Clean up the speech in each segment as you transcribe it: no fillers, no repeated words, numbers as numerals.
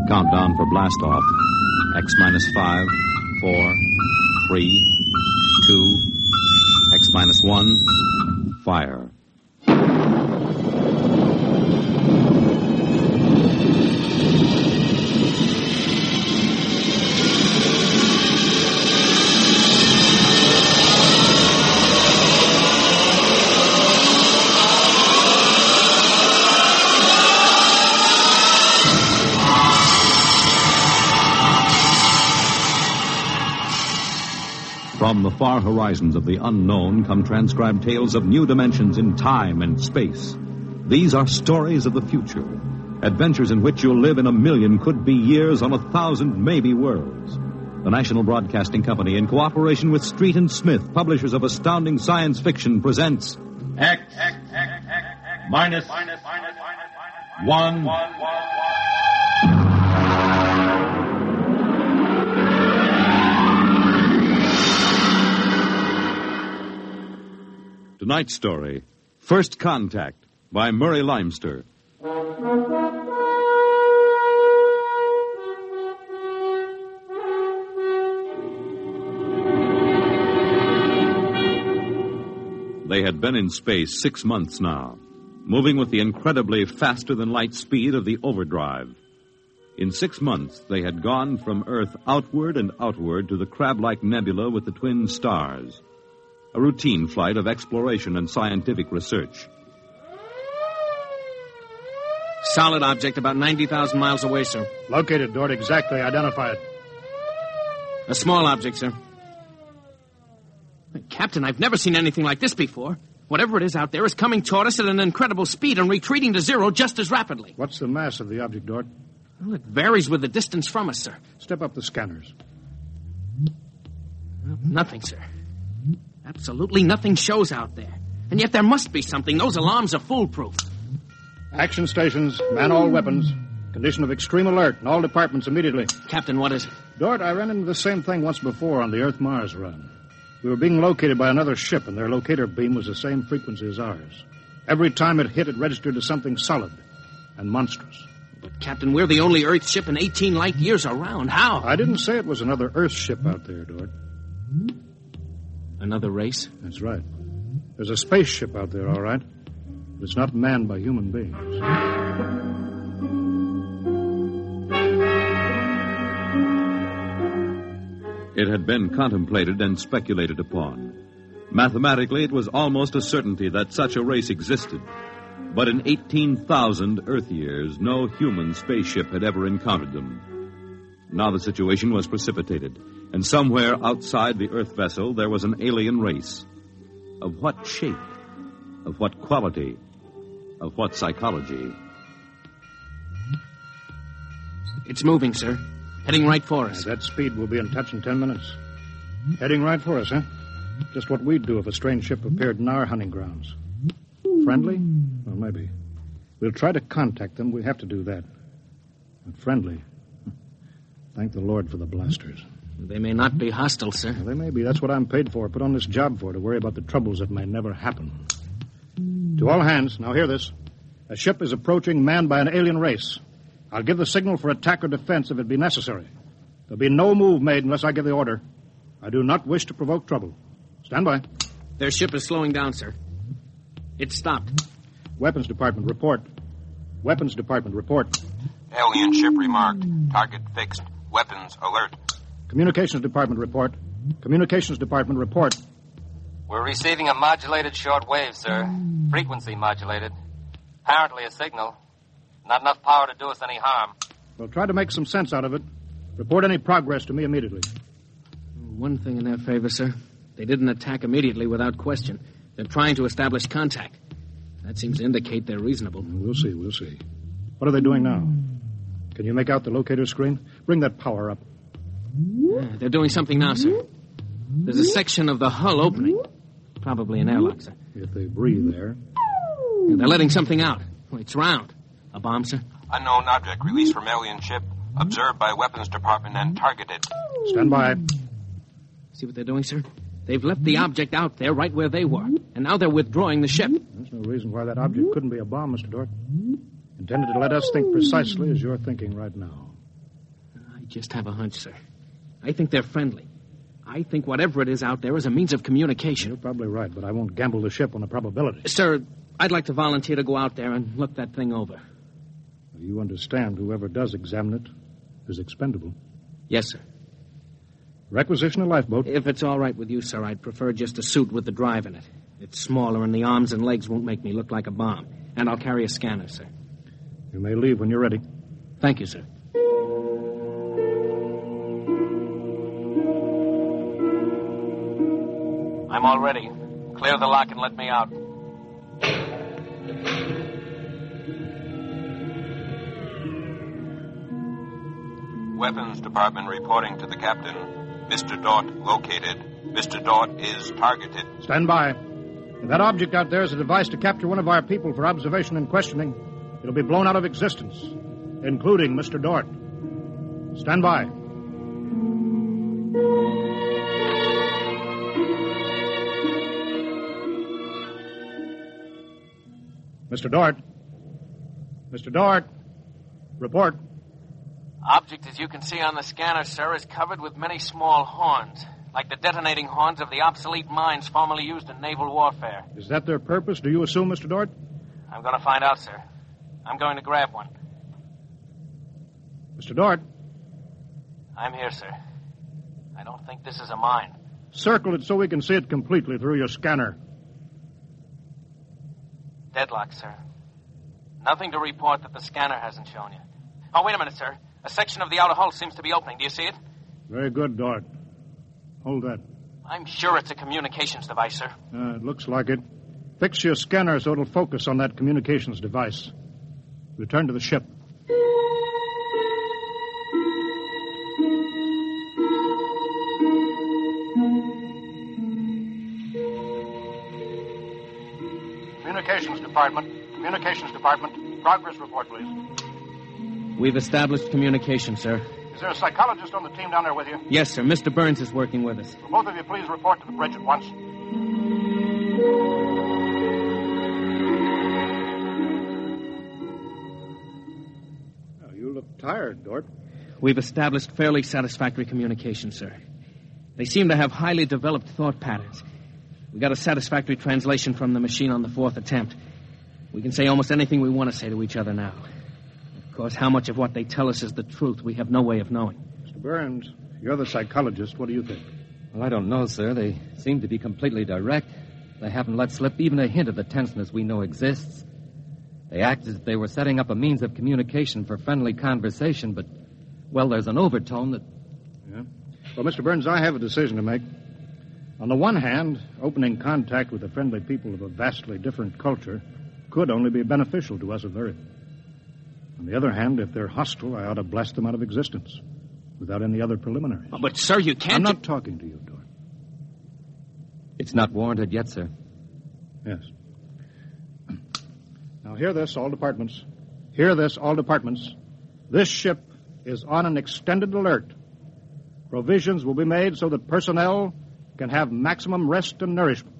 Countdown for blast off. X minus 5, 4, 3, 2, X minus 1, fire. From the far horizons of the unknown come transcribed tales of new dimensions in time and space. These are stories of the future, adventures in which you'll live in a million could-be years on 1,000 maybe worlds. The National Broadcasting Company, in cooperation with Street and Smith, publishers of astounding science fiction, presents X minus 1. Tonight's story, First Contact, by Murray Leinster. They had been in space 6 months now, moving with the incredibly faster-than-light speed of the overdrive. In 6 months, they had gone from Earth outward and outward to the crab-like nebula with the twin stars. A routine flight of exploration and scientific research. Solid object about 90,000 miles away, sir. Located, Dort. Exactly. Identify it. A small object, sir. Captain, I've never seen anything like this before. Whatever it is out there is coming toward us at an incredible speed and retreating to zero just as rapidly. What's the mass of the object, Dort? Well, it varies with the distance from us, sir. Step up the scanners. Well, nothing, sir. Absolutely nothing shows out there. And yet there must be something. Those alarms are foolproof. Action stations, man all weapons. Condition of extreme alert in all departments immediately. Captain, what is it? Dort, I ran into the same thing once before on the Earth-Mars run. We were being located by another ship, and their locator beam was the same frequency as ours. Every time it hit, it registered as something solid and monstrous. But, Captain, we're the only Earth ship in 18 light years around. How? I didn't say it was another Earth ship out there, Dort. Another race? That's right. There's a spaceship out there, all right. But it's not manned by human beings. It had been contemplated and speculated upon. Mathematically, it was almost a certainty that such a race existed. But in 18,000 Earth years, no human spaceship had ever encountered them. Now the situation was precipitated, and somewhere outside the Earth vessel there was an alien race. Of what shape? Of what quality? Of what psychology? It's moving, sir. Heading right for us. At that speed, we'll be in touch in 10 minutes. Heading right for us, huh? Just what we'd do if a strange ship appeared in our hunting grounds. Friendly? Well, maybe. We'll try to contact them. We have to do that. But friendly? Thank the Lord for the blasters. They may not be hostile, sir. Well, they may be. That's what I'm paid for. Put on this job for, to worry about the troubles that may never happen. To all hands, now hear this. A ship is approaching manned by an alien race. I'll give the signal for attack or defense if it be necessary. There'll be no move made unless I give the order. I do not wish to provoke trouble. Stand by. Their ship is slowing down, sir. It stopped. Weapons Department, report. Weapons Department, report. Alien ship remarked. Target fixed. Weapons alert. Communications Department, report. Communications Department, report. We're receiving a modulated short wave, sir. Frequency modulated. Apparently a signal. Not enough power to do us any harm. Well, try to make some sense out of it. Report any progress to me immediately. One thing in their favor, sir. They didn't attack immediately without question. They're trying to establish contact. That seems to indicate they're reasonable. We'll see. What are they doing now? Can you make out the locator screen? Bring that power up. Yeah, they're doing something now, sir. There's a section of the hull opening. Probably an airlock, sir. If they breathe there. Yeah, they're letting something out. It's round. A bomb, sir? Unknown object released from alien ship. Observed by Weapons Department and targeted. Stand by. See what they're doing, sir? They've left the object out there right where they were. And now they're withdrawing the ship. There's no reason why that object couldn't be a bomb, Mr. Dort. Intended to let us think precisely as you're thinking right now. just have a hunch, sir. I think they're friendly. I think whatever it is out there is a means of communication. You're probably right, but I won't gamble the ship on a probability. Sir, I'd like to volunteer to go out there and look that thing over. You understand whoever does examine it is expendable. Yes, sir. Requisition a lifeboat. If it's all right with you, sir, I'd prefer just a suit with the drive in it. It's smaller, and the arms and legs won't make me look like a bomb. And I'll carry a scanner, sir. You may leave when you're ready. Thank you, sir. I'm all ready. Clear the lock and let me out. Weapons Department reporting to the captain. Mr. Dort located. Mr. Dort is targeted. Stand by. If that object out there is a device to capture one of our people for observation and questioning, it'll be blown out of existence, including Mr. Dort. Stand by. Mr. Dort. Mr. Dort. Report. Object, as you can see on the scanner, sir, is covered with many small horns, like the detonating horns of the obsolete mines formerly used in naval warfare. Is that their purpose, do you assume, Mr. Dort? I'm going to find out, sir. I'm going to grab one. Mr. Dort. I'm here, sir. I don't think this is a mine. Circle it so we can see it completely through your scanner. Deadlock, sir. Nothing to report that the scanner hasn't shown you. Oh, wait a minute, sir. A section of the outer hull seems to be opening. Do you see it? Very good, Dort. Hold that. I'm sure it's a communications device, sir. It looks like it. Fix your scanner so it'll focus on that communications device. Return to the ship. Communications Department. Progress report, please. We've established communication, sir. Is there a psychologist on the team down there with you? Yes, sir. Mr. Burns is working with us. Will both of you please report to the bridge at once? Oh, you look tired, Dort. We've established fairly satisfactory communication, sir. They seem to have highly developed thought patterns. We got a satisfactory translation from the machine on the fourth attempt. We can say almost anything we want to say to each other now. Of course, how much of what they tell us is the truth, we have no way of knowing. Mr. Burns, you're the psychologist. What do you think? Well, I don't know, sir. They seem to be completely direct. They haven't let slip even a hint of the tenseness we know exists. They act as if they were setting up a means of communication for friendly conversation, but, well, there's an overtone that... Yeah? Well, Mr. Burns, I have a decision to make. On the one hand, opening contact with the friendly people of a vastly different culture could only be beneficial to us of Earth. On the other hand, if they're hostile, I ought to blast them out of existence without any other preliminaries. Oh, but, sir, you can't... I'm not talking to you, Dort. It's not warranted yet, sir. Yes. Now, hear this, all departments. Hear this, all departments. This ship is on an extended alert. Provisions will be made so that personnel can have maximum rest and nourishment.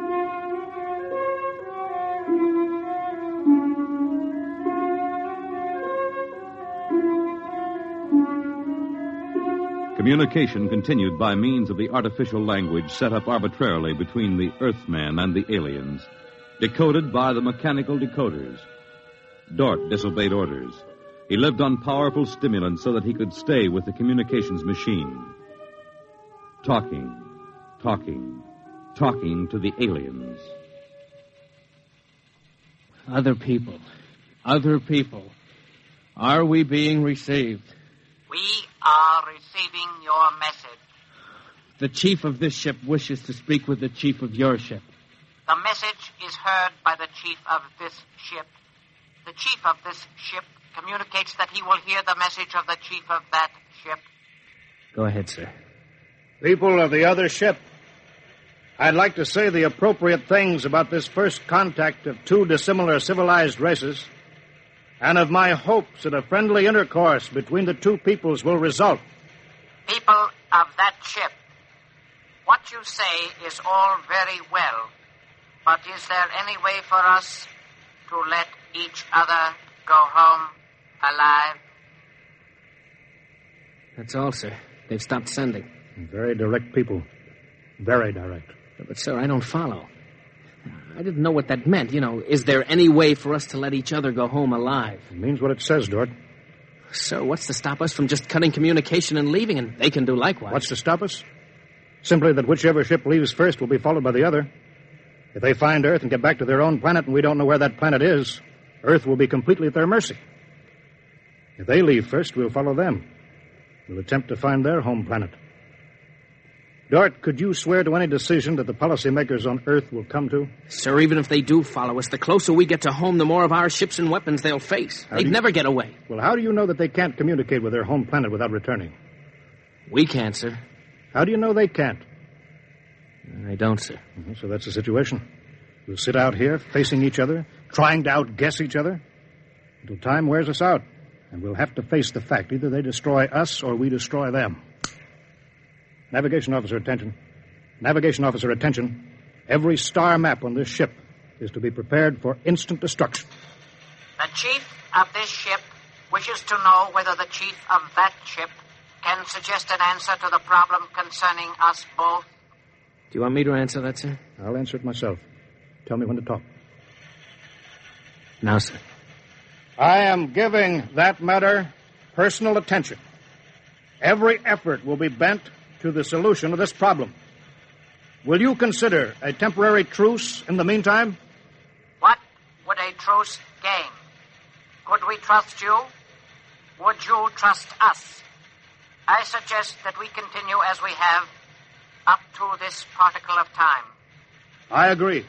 Communication continued by means of the artificial language set up arbitrarily between the Earthman and the aliens, decoded by the mechanical decoders. Dort disobeyed orders. He lived on powerful stimulants so that he could stay with the communications machine. Talking to the aliens. Other people. Are we being received? We are receiving your message. The chief of this ship wishes to speak with the chief of your ship. The message is heard by the chief of this ship. The chief of this ship communicates that he will hear the message of the chief of that ship. Go ahead, sir. People of the other ship, I'd like to say the appropriate things about this first contact of two dissimilar civilized races, and of my hopes that a friendly intercourse between the two peoples will result. People of that ship, what you say is all very well, but is there any way for us to let each other go home alive? That's all, sir. They've stopped sending. Very direct people. Very direct. But, sir, I don't follow. I didn't know what that meant. Is there any way for us to let each other go home alive? It means what it says, Dort. Sir, what's to stop us from just cutting communication and leaving, and they can do likewise? What's to stop us? Simply that whichever ship leaves first will be followed by the other. If they find Earth and get back to their own planet and we don't know where that planet is, Earth will be completely at their mercy. If they leave first, we'll follow them. We'll attempt to find their home planet. Dort, could you swear to any decision that the policymakers on Earth will come to? Sir, even if they do follow us, the closer we get to home, the more of our ships and weapons they'll face. They'd never get away. Well, how do you know that they can't communicate with their home planet without returning? We can't, sir. How do you know they can't? I don't, sir. So that's the situation. We'll sit out here, facing each other, trying to outguess each other, until time wears us out. And we'll have to face the fact. Either they destroy us or we destroy them. Navigation officer, attention. Navigation officer, attention. Every star map on this ship is to be prepared for instant destruction. The chief of this ship wishes to know whether the chief of that ship can suggest an answer to the problem concerning us both. Do you want me to answer that, sir? I'll answer it myself. Tell me when to talk. Now, sir. I am giving that matter personal attention. Every effort will be bent to the solution of this problem. Will you consider a temporary truce in the meantime? What would a truce gain? Could we trust you? Would you trust us? I suggest that we continue as we have up to this particle of time. I agree.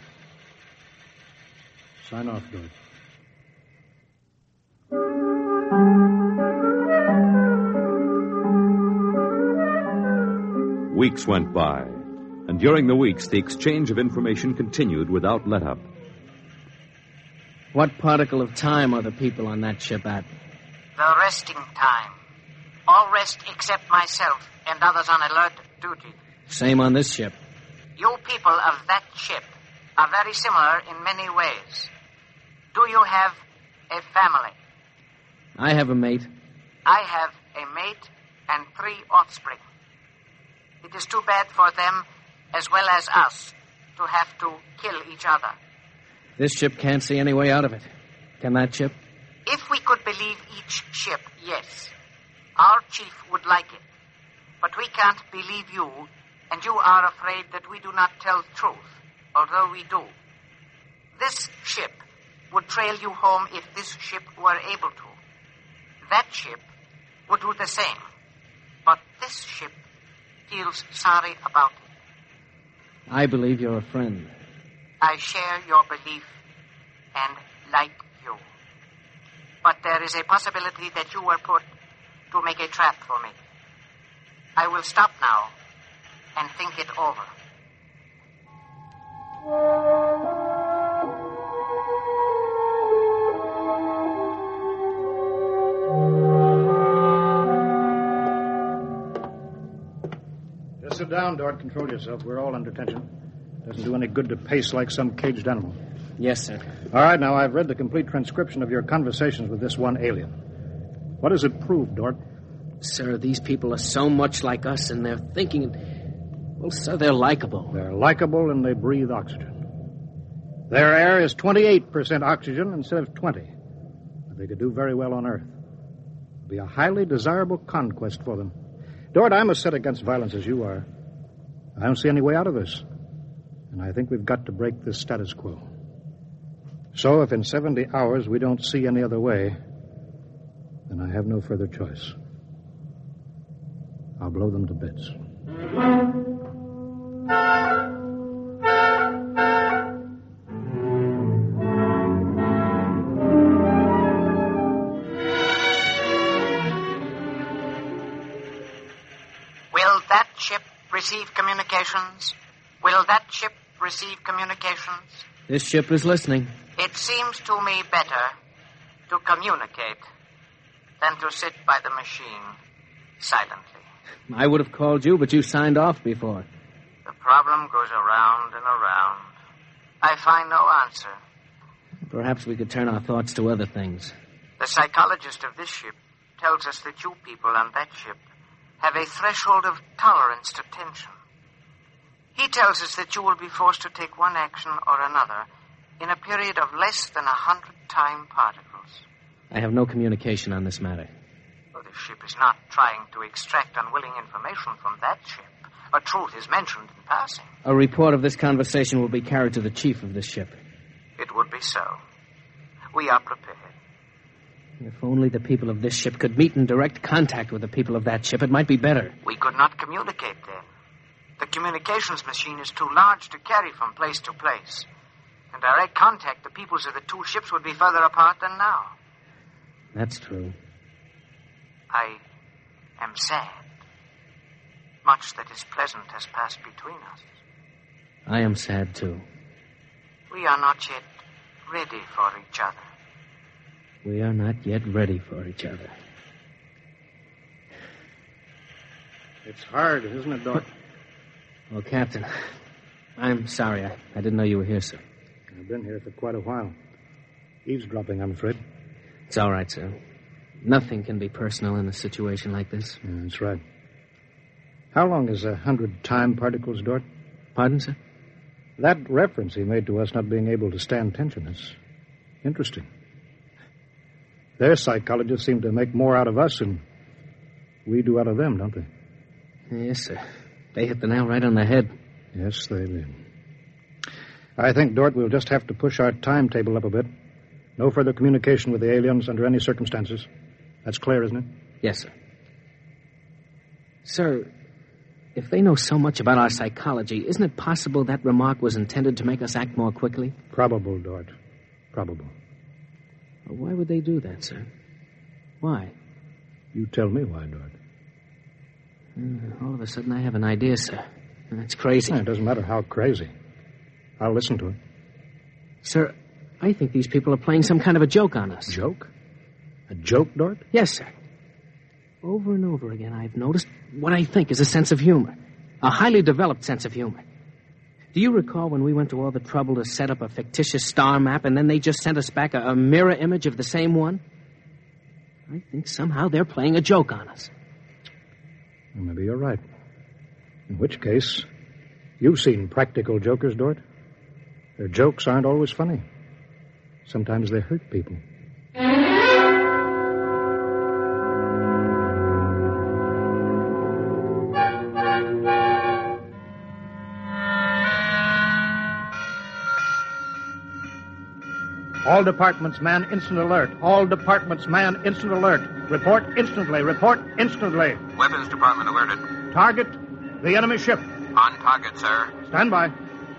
Sign off, George. Weeks went by, and during the weeks, the exchange of information continued without let-up. What particle of time are the people on that ship at? The resting time. All rest except myself and others on alert duty. Same on this ship. You people of that ship are very similar in many ways. Do you have a family? I have a mate. I have a mate and 3 offspring. It is too bad for them, as well as us, to have to kill each other. This ship can't see any way out of it. Can that ship? If we could believe each ship, yes. Our chief would like it. But we can't believe you, and you are afraid that we do not tell the truth, although we do. This ship would trail you home if this ship were able to. That ship would do the same. But this ship feels sorry about it. I believe you're a friend. I share your belief and like you. But there is a possibility that you were put to make a trap for me. I will stop now and think it over. Just sit down, Dort. Control yourself. We're all under tension. Doesn't do any good to pace like some caged animal. Yes, sir. All right, now, I've read the complete transcription of your conversations with this one alien. What does it prove, Dort? Sir, these people are so much like us, and they're thinking... Well, sir, they're likable. They're likable, and they breathe oxygen. Their air is 28% oxygen instead of 20. But they could do very well on Earth. It'd be a highly desirable conquest for them. Dort, I'm as set against violence as you are. I don't see any way out of this. And I think we've got to break this status quo. So if in 70 hours we don't see any other way, then I have no further choice. I'll blow them to bits. Will that ship receive communications? Will that ship receive communications? This ship is listening. It seems to me better to communicate than to sit by the machine silently. I would have called you, but you signed off before. The problem goes around and around. I find no answer. Perhaps we could turn our thoughts to other things. The psychologist of this ship tells us that you people on that ship have a threshold of tolerance to tension. He tells us that you will be forced to take one action or another in a period of less than 100 time particles. I have no communication on this matter. Well, the ship is not trying to extract unwilling information from that ship. A truth is mentioned in passing. A report of this conversation will be carried to the chief of this ship. It would be so. We are prepared. If only the people of this ship could meet in direct contact with the people of that ship, it might be better. We could not communicate then. The communications machine is too large to carry from place to place. In direct contact, the peoples of the two ships would be further apart than now. That's true. I am sad. Much that is pleasant has passed between us. I am sad, too. We are not yet ready for each other. We are not yet ready for each other. It's hard, isn't it, Doc? Well, Captain, I'm sorry. I didn't know you were here, sir. I've been here for quite a while. Eavesdropping, I'm afraid. It's all right, sir. Nothing can be personal in a situation like this. Yeah, that's right. How long is 100 time particles, Dort? Pardon, sir? That reference he made to us not being able to stand tension is interesting. Their psychologists seem to make more out of us than we do out of them, don't they? Yes, sir. They hit the nail right on the head. Yes, they did. I think, Dort, we'll just have to push our timetable up a bit. No further communication with the aliens under any circumstances. That's clear, isn't it? Yes, sir. Sir, if they know so much about our psychology, isn't it possible that remark was intended to make us act more quickly? Probable, Dort. Probable. Well, why would they do that, sir? Why? You tell me why, Dort. All of a sudden, I have an idea, sir. That's crazy. It doesn't matter how crazy. I'll listen to it. Sir, I think these people are playing some kind of a joke on us. Joke? A joke, Dort? Yes, sir. Over and over again, I've noticed what I think is a sense of humor. A highly developed sense of humor. Do you recall when we went to all the trouble to set up a fictitious star map and then they just sent us back a mirror image of the same one? I think somehow they're playing a joke on us. Well, maybe you're right. In which case, you've seen practical jokers, Dort. Their jokes aren't always funny. Sometimes they hurt people. All departments, man, instant alert. All departments, man, instant alert. Report instantly. Report instantly. Weapons Department alerted. Target, the enemy ship. On target, sir. Stand by.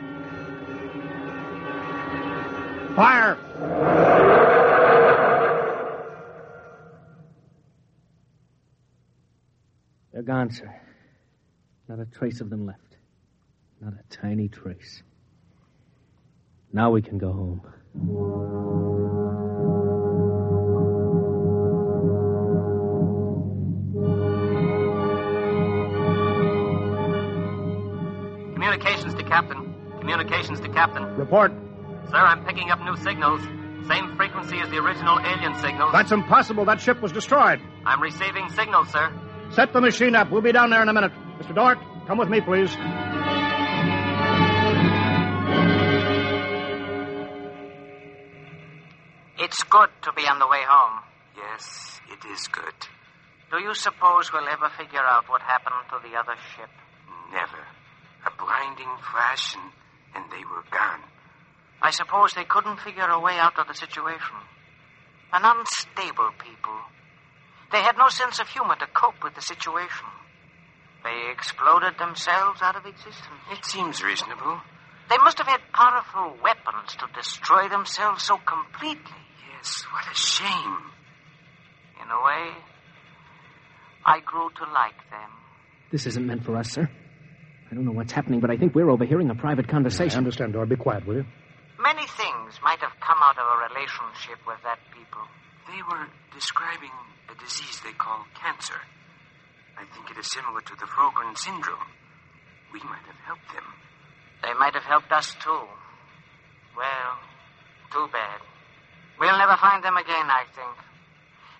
Fire! They're gone, sir. Not a trace of them left. Not a tiny trace. Now we can go home. Communications to Captain. Communications to Captain. Report. Sir, I'm picking up new signals. Same frequency as the original alien signals. That's impossible. That ship was destroyed. I'm receiving signals, sir. Set the machine up. We'll be down there in a minute. Mr. Dort, come with me, please. It's good to be on the way home. Yes, it is good. Do you suppose we'll ever figure out what happened to the other ship? Never. A blinding flash and they were gone. I suppose they couldn't figure a way out of the situation. An unstable people. They had no sense of humor to cope with the situation. They exploded themselves out of existence. It seems reasonable. They must have had powerful weapons to destroy themselves so completely. Yes, what a shame. In a way, I grew to like them. This isn't meant for us, sir. I don't know what's happening, but I think we're overhearing a private conversation. I understand, Dort. Be quiet, will you? Many things might have come out of a relationship with that people. They were describing a disease they call cancer. I think it is similar to the Frogren syndrome. We might have helped them. They might have helped us, too. Well, too bad. We'll never find them again, I think.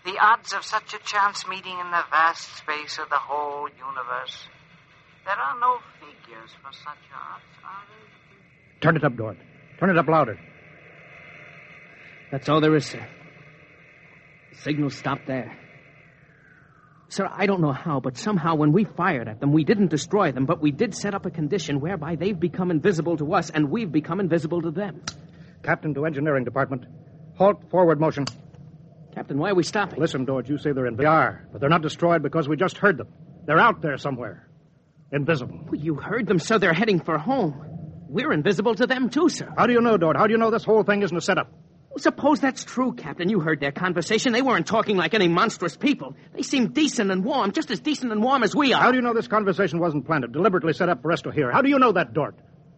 The odds of such a chance meeting in the vast space of the whole universe. There are no figures for such odds, are there? Turn it up, Dort. Turn it up louder. That's all there is, sir. The signal stopped there. Sir, I don't know how, but somehow when we fired at them, we didn't destroy them, but we did set up a condition whereby they've become invisible to us and we've become invisible to them. Captain to Engineering Department. Halt forward motion. Captain, why are we stopping? Listen, Dort, you say they're in. They are, but they're not destroyed because we just heard them. They're out there somewhere. Invisible. Well, you heard them, sir. They're heading for home. We're invisible to them, too, sir. How do you know, Dort? How do you know this whole thing isn't a setup? Well, suppose that's true, Captain. You heard their conversation. They weren't talking like any monstrous people. They seemed decent and warm, just as decent and warm as we are. How do you know this conversation wasn't planned, deliberately set up for us to hear? How do you know that, Dort?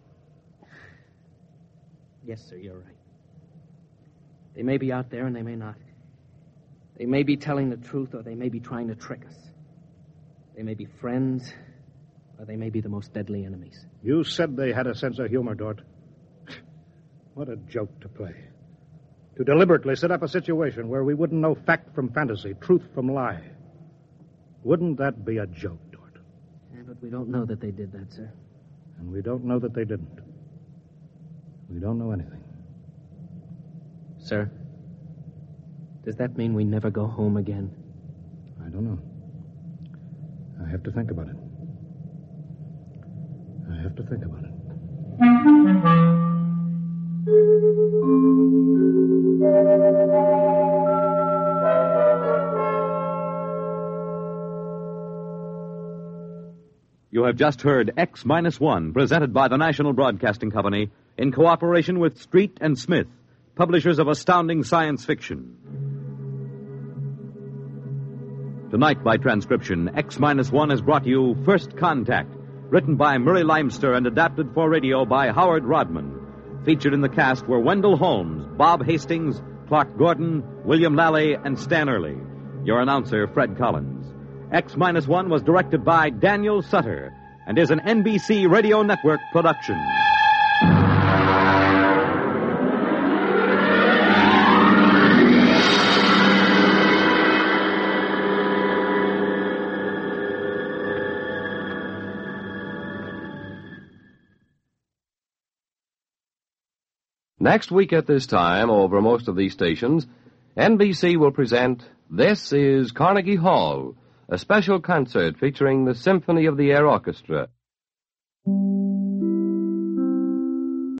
Yes, sir, you're right. They may be out there and they may not. They may be telling the truth or they may be trying to trick us. They may be friends or they may be the most deadly enemies. You said they had a sense of humor, Dort. What a joke to play. To deliberately set up a situation where we wouldn't know fact from fantasy, truth from lie. Wouldn't that be a joke, Dort? Yeah, but we don't know that they did that, sir. And we don't know that they didn't. We don't know anything. Sir, does that mean we never go home again? I don't know. I have to think about it. I have to think about it. You have just heard X-1, presented by the National Broadcasting Company in cooperation with Street and Smith, publishers of astounding science fiction. Tonight, by transcription, X-1 has brought you First Contact, written by Murray Leinster and adapted for radio by Howard Rodman. Featured in the cast were Wendell Holmes, Bob Hastings, Clark Gordon, William Lally, and Stan Early. Your announcer, Fred Collins. X-1 was directed by Daniel Sutter and is an NBC Radio Network production. Next week at this time, over most of these stations, NBC will present This is Carnegie Hall, a special concert featuring the Symphony of the Air Orchestra.